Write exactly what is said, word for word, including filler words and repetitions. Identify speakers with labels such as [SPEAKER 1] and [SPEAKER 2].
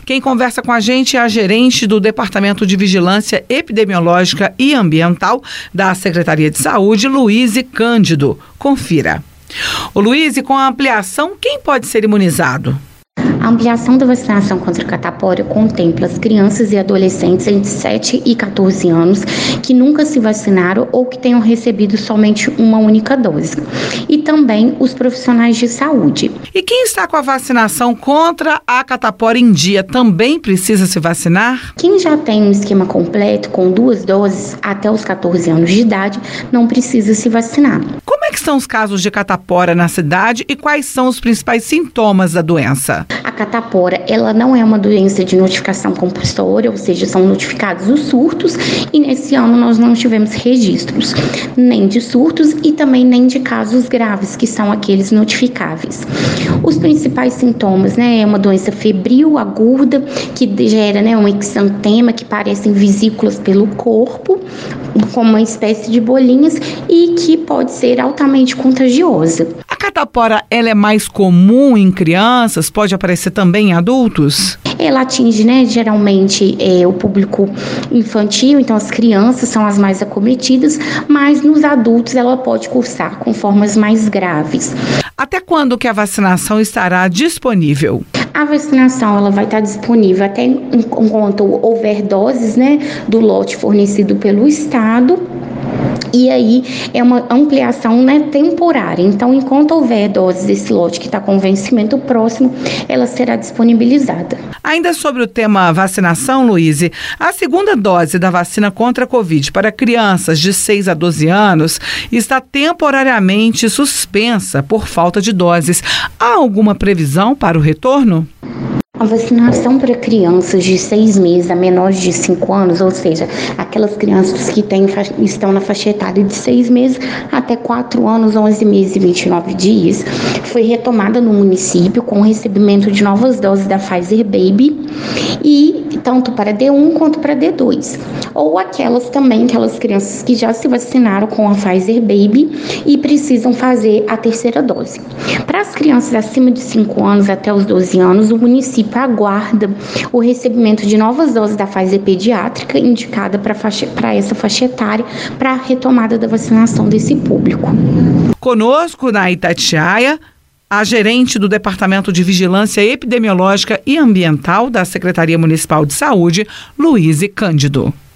[SPEAKER 1] Quem conversa com a gente é a gerente do Departamento de Vigilância Epidemiológica e Ambiental da Secretaria de Saúde, Luíse Cândido. Confira. Ô Luíse, com a ampliação, quem pode ser imunizado?
[SPEAKER 2] A ampliação da vacinação contra a catapora contempla as crianças e adolescentes entre sete e quatorze anos que nunca se vacinaram ou que tenham recebido somente uma única dose. E também os profissionais de saúde.
[SPEAKER 1] E quem está com a vacinação contra a catapora em dia também precisa se vacinar?
[SPEAKER 2] Quem já tem um esquema completo com duas doses até os quatorze anos de idade não precisa se vacinar.
[SPEAKER 1] Como é que são os casos de catapora na cidade e quais são os principais sintomas da doença?
[SPEAKER 2] A catapora, ela não é uma doença de notificação compulsória, ou seja, são notificados os surtos e nesse ano nós não tivemos registros nem de surtos e também nem de casos graves, que são aqueles notificáveis. Os principais sintomas, né, é uma doença febril aguda que gera, né, um exantema que parecem vesículas pelo corpo, como uma espécie de bolinhas e que pode ser altamente contagiosa.
[SPEAKER 1] A catapora, ela é mais comum em crianças? Pode aparecer também em adultos?
[SPEAKER 2] Ela atinge, né, geralmente é, o público infantil, então as crianças são as mais acometidas, mas nos adultos ela pode cursar com formas mais graves.
[SPEAKER 1] Até quando que a vacinação estará disponível?
[SPEAKER 2] A vacinação ela vai estar disponível até enquanto houver doses, né, do lote fornecido pelo Estado. E aí é uma ampliação, né, temporária. Então, enquanto houver doses desse lote que está com vencimento próximo, ela será disponibilizada.
[SPEAKER 1] Ainda sobre o tema vacinação, Luíse, a segunda dose da vacina contra a Covid para crianças de seis a doze anos está temporariamente suspensa por falta de doses. Há alguma previsão para o retorno?
[SPEAKER 2] A vacinação para crianças de seis meses a menores de cinco anos, ou seja, aquelas crianças que têm, estão na faixa etária de seis meses até quatro anos, onze meses e vinte e nove dias, foi retomada no município com o recebimento de novas doses da Pfizer Baby, e tanto para D um quanto para D dois. Ou aquelas também, aquelas crianças que já se vacinaram com a Pfizer Baby e precisam fazer a terceira dose. Para as crianças acima de cinco anos até os doze anos, o município aguarda o recebimento de novas doses da Pfizer pediátrica indicada para essa faixa etária para a retomada da vacinação desse público.
[SPEAKER 1] Conosco na Itatiaia, a gerente do Departamento de Vigilância Epidemiológica e Ambiental da Secretaria Municipal de Saúde, Luíse Cândido.